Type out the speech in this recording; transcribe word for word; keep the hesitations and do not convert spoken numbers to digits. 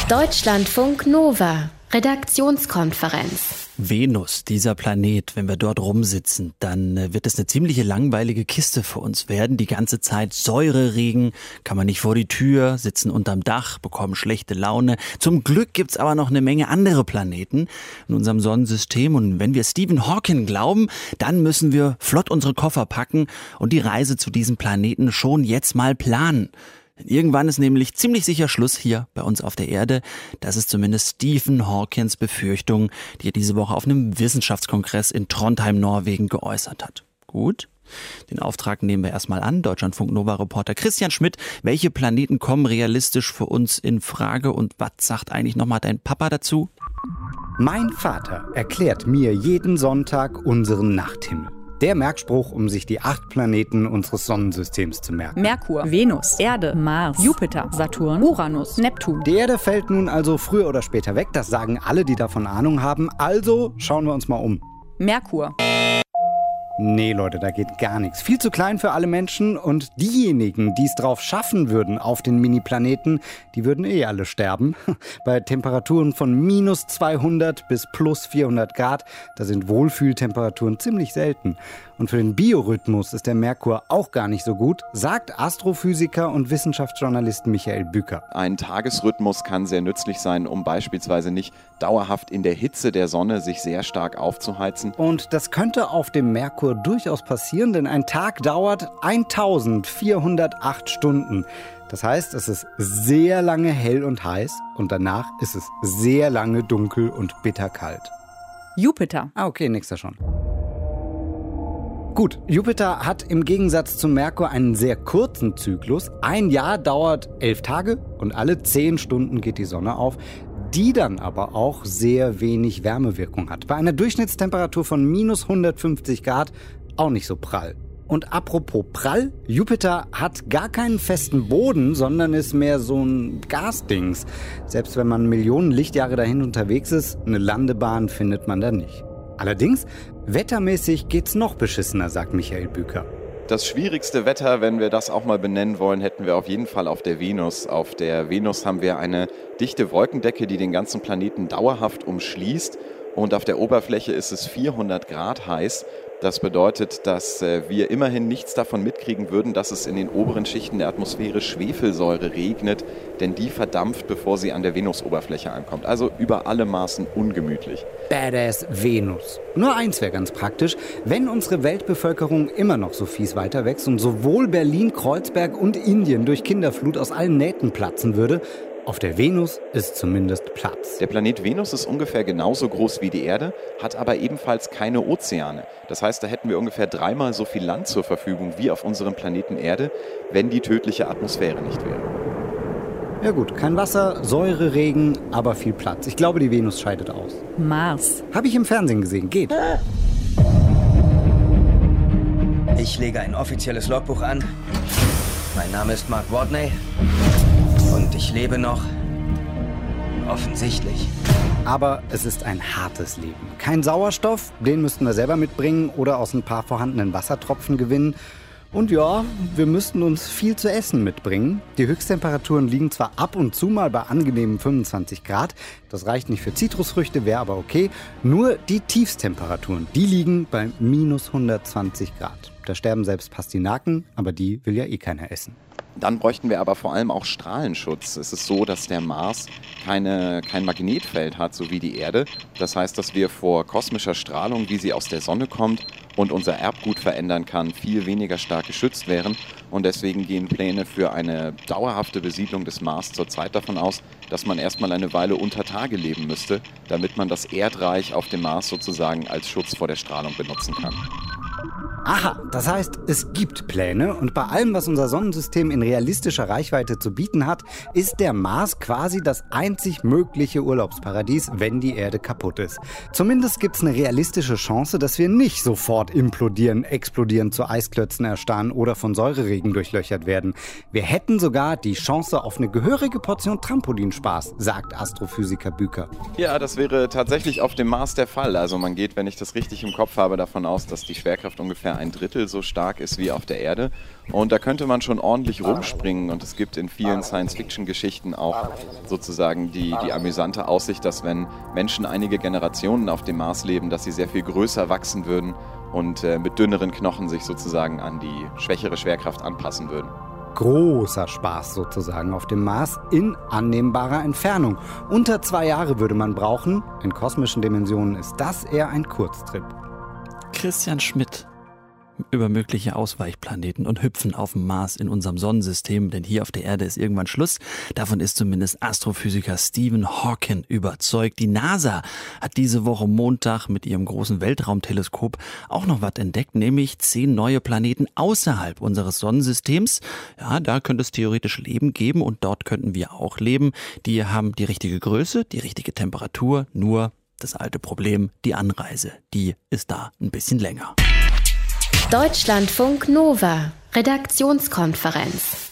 Deutschlandfunk Nova, Redaktionskonferenz. Venus, dieser Planet, wenn wir dort rumsitzen, dann wird es eine ziemliche langweilige Kiste für uns werden. Die ganze Zeit Säureregen, kann man nicht vor die Tür, sitzen unterm Dach, bekommen schlechte Laune. Zum Glück gibt's aber noch eine Menge andere Planeten in unserem Sonnensystem. Und wenn wir Stephen Hawking glauben, dann müssen wir flott unsere Koffer packen und die Reise zu diesem Planeten schon jetzt mal planen. Irgendwann ist nämlich ziemlich sicher Schluss hier bei uns auf der Erde. Das ist zumindest Stephen Hawkings Befürchtung, die er diese Woche auf einem Wissenschaftskongress in Trondheim, Norwegen, geäußert hat. Gut, den Auftrag nehmen wir erstmal an. Deutschlandfunk-Nova-Reporter Christian Schmidt. Welche Planeten kommen realistisch für uns in Frage und was sagt eigentlich nochmal dein Papa dazu? Mein Vater erklärt mir jeden Sonntag unseren Nachthimmel. Der Merkspruch, um sich die acht Planeten unseres Sonnensystems zu merken. Merkur, Venus, Erde, Mars, Jupiter, Saturn, Uranus, Neptun. Die Erde fällt nun also früher oder später weg. Das sagen alle, die davon Ahnung haben. Also schauen wir uns mal um. Merkur. Nee, Leute, da geht gar nichts. Viel zu klein für alle Menschen und diejenigen, die es drauf schaffen würden auf den Mini-Planeten, die würden eh alle sterben. Bei Temperaturen von minus zweihundert bis plus vierhundert Grad, da sind Wohlfühltemperaturen ziemlich selten. Und für den Biorhythmus ist der Merkur auch gar nicht so gut, sagt Astrophysiker und Wissenschaftsjournalist Michael Bücker. Ein Tagesrhythmus kann sehr nützlich sein, um beispielsweise nicht dauerhaft in der Hitze der Sonne sich sehr stark aufzuheizen. Und das könnte auf dem Merkur durchaus passieren, denn ein Tag dauert eintausendvierhundertacht Stunden. Das heißt, es ist sehr lange hell und heiß und danach ist es sehr lange dunkel und bitterkalt. Jupiter. Ah, okay, nächster schon. Gut, Jupiter hat im Gegensatz zum Merkur einen sehr kurzen Zyklus. Ein Jahr dauert elf Tage und alle zehn Stunden geht die Sonne auf, die dann aber auch sehr wenig Wärmewirkung hat. Bei einer Durchschnittstemperatur von minus hundertfünfzig Grad auch nicht so prall. Und apropos prall, Jupiter hat gar keinen festen Boden, sondern ist mehr so ein Gasdings. Selbst wenn man Millionen Lichtjahre dahin unterwegs ist, eine Landebahn findet man da nicht. Allerdings, wettermäßig geht's noch beschissener, sagt Michael Bücker. Das schwierigste Wetter, wenn wir das auch mal benennen wollen, hätten wir auf jeden Fall auf der Venus. Auf der Venus haben wir eine dichte Wolkendecke, die den ganzen Planeten dauerhaft umschließt. Und auf der Oberfläche ist es vierhundert Grad heiß. Das bedeutet, dass wir immerhin nichts davon mitkriegen würden, dass es in den oberen Schichten der Atmosphäre Schwefelsäure regnet, denn die verdampft, bevor sie an der Venusoberfläche ankommt. Also über alle Maßen ungemütlich. Badass Venus. Nur eins wäre ganz praktisch, wenn unsere Weltbevölkerung immer noch so fies weiter wächst und sowohl Berlin, Kreuzberg und Indien durch Kinderflut aus allen Nähten platzen würde. Auf der Venus ist zumindest Platz. Der Planet Venus ist ungefähr genauso groß wie die Erde, hat aber ebenfalls keine Ozeane. Das heißt, da hätten wir ungefähr dreimal so viel Land zur Verfügung wie auf unserem Planeten Erde, wenn die tödliche Atmosphäre nicht wäre. Ja gut, kein Wasser, Säure, Regen, aber viel Platz. Ich glaube, die Venus scheidet aus. Mars. Habe ich im Fernsehen gesehen, geht. Ich lege ein offizielles Logbuch an. Mein Name ist Mark Watney. Und ich lebe noch. Offensichtlich. Aber es ist ein hartes Leben. Kein Sauerstoff, den müssten wir selber mitbringen oder aus ein paar vorhandenen Wassertropfen gewinnen. Und ja, wir müssten uns viel zu essen mitbringen. Die Höchsttemperaturen liegen zwar ab und zu mal bei angenehmen fünfundzwanzig Grad. Das reicht nicht für Zitrusfrüchte, wäre aber okay. Nur die Tiefstemperaturen, die liegen bei minus hundertzwanzig Grad. Da sterben selbst Pastinaken, aber die will ja eh keiner essen. Dann bräuchten wir aber vor allem auch Strahlenschutz. Es ist so, dass der Mars keine, kein Magnetfeld hat, so wie die Erde. Das heißt, dass wir vor kosmischer Strahlung, wie sie aus der Sonne kommt und unser Erbgut verändern kann, viel weniger stark geschützt wären. Und deswegen gehen Pläne für eine dauerhafte Besiedlung des Mars zurzeit davon aus, dass man erstmal eine Weile unter Tage leben müsste, damit man das Erdreich auf dem Mars sozusagen als Schutz vor der Strahlung benutzen kann. Aha, das heißt, es gibt Pläne und bei allem, was unser Sonnensystem in realistischer Reichweite zu bieten hat, ist der Mars quasi das einzig mögliche Urlaubsparadies, wenn die Erde kaputt ist. Zumindest gibt es eine realistische Chance, dass wir nicht sofort implodieren, explodieren, zu Eisklötzen erstarren oder von Säureregen durchlöchert werden. Wir hätten sogar die Chance auf eine gehörige Portion Trampolinspaß, sagt Astrophysiker Bücker. Ja, das wäre tatsächlich auf dem Mars der Fall. Also man geht, wenn ich das richtig im Kopf habe, davon aus, dass die Schwerkraft ungefähr ungefähr ein Drittel so stark ist wie auf der Erde. Und da könnte man schon ordentlich rumspringen. Und es gibt in vielen Science-Fiction-Geschichten auch sozusagen die, die amüsante Aussicht, dass wenn Menschen einige Generationen auf dem Mars leben, dass sie sehr viel größer wachsen würden und äh, mit dünneren Knochen sich sozusagen an die schwächere Schwerkraft anpassen würden. Großer Spaß sozusagen auf dem Mars in annehmbarer Entfernung. Unter zwei Jahre würde man brauchen. In kosmischen Dimensionen ist das eher ein Kurztrip. Christian Schmidt über mögliche Ausweichplaneten und Hüpfen auf dem Mars in unserem Sonnensystem, denn hier auf der Erde ist irgendwann Schluss. Davon ist zumindest Astrophysiker Stephen Hawking überzeugt. Die NASA hat diese Woche Montag mit ihrem großen Weltraumteleskop auch noch was entdeckt, nämlich zehn neue Planeten außerhalb unseres Sonnensystems. Ja, da könnte es theoretisch Leben geben und dort könnten wir auch leben. Die haben die richtige Größe, die richtige Temperatur, nur das alte Problem, die Anreise, die ist da ein bisschen länger. Deutschlandfunk Nova, Redaktionskonferenz.